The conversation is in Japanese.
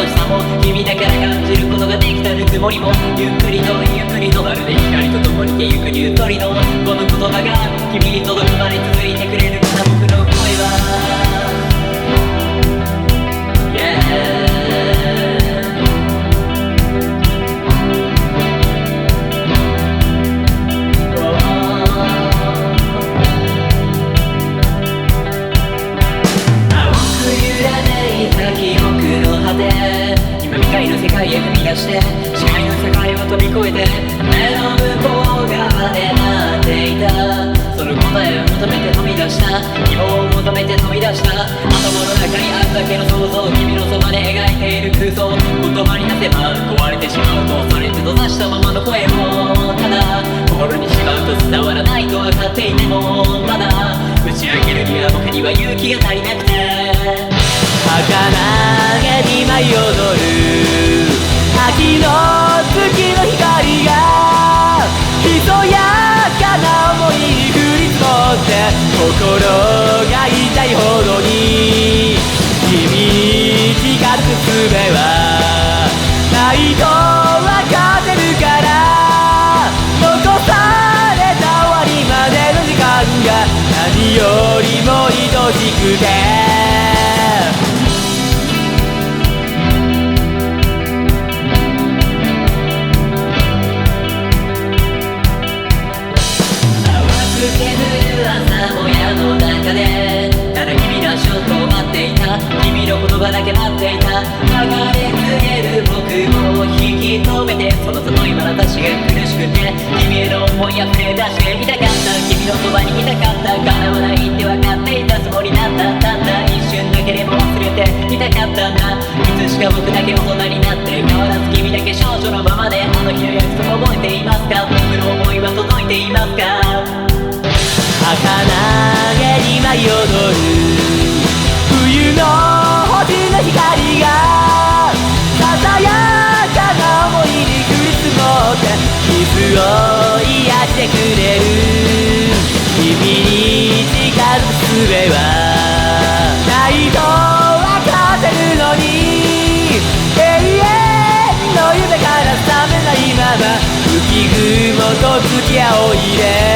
しさも君だから感じることができたぬくもりもゆっくりとゆっくりとまるで光と共にてゆくゆとりのこの言葉が君に届くまで続いてくれるから僕の声は世界へ踏み出して視界の世界を飛び越えて目の向こう側で待っていたその答えを求めて飛び出した希望を求めて飛び出した頭の中にあるだけの想像君のそばで描いている空想言葉に出せば壊れてしまうと恐れて閉ざしたままの声をただ心にしまうと伝わらないと分かっていてもまだ打ち明けるには僕には勇気が足りなくて儚げに舞い踊る秋の月の光がひそやかな想いに降り積もって心が痛いほどに君に近づく術はないと分かってるから残された終わりまでの時間が何よりも愛しくて朝もやの中でただ君の足音を待っていた君の言葉だけ待っていた流れ告げる僕を引き止めてその外今私が苦しくて君への思い溢れ出していたかった君のそばにいたかった叶わないって分かっていたつもりだったたった一瞬だけでも忘れていたかったんだいつしか僕だけ大人になって変わらず君だけ少女のままであの日の約束覚えていますか僕の思いは届いていますか儚げに舞い踊る冬の星の光がささやかな想いに降り積もって傷を癒してくれる君に近づく術はないと分かってるのに永遠の夢から覚めないまま浮雲と付き合おう入れ